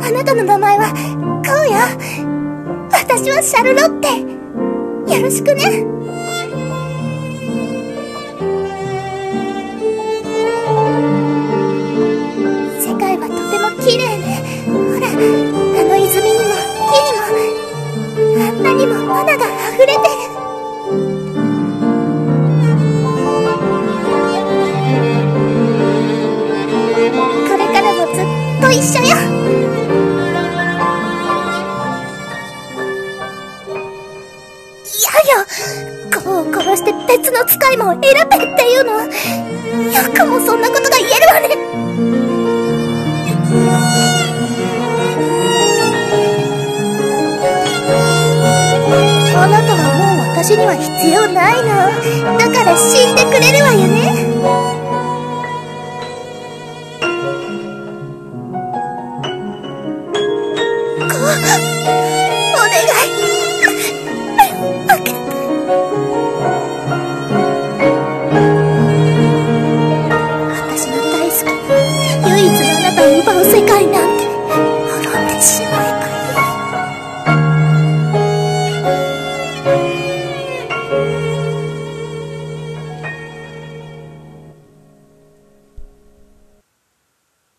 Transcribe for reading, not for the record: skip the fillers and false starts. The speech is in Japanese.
あなたの名前はこうよ。私はシャルロッテ。よろしくね。世界はとても綺麗ね。ほら、あの泉にも木にもあんなにもマナが溢れてる。これからもずっと一緒よ。嫌よ。子を殺して別の使いも選べっていうの。よくもそんなことが言えるわね。あなたはもう私には必要ないの。だから死んでくれるわよね。お願い。私の大好きな唯一のあなたを奪う世界なんて滅んでしまう。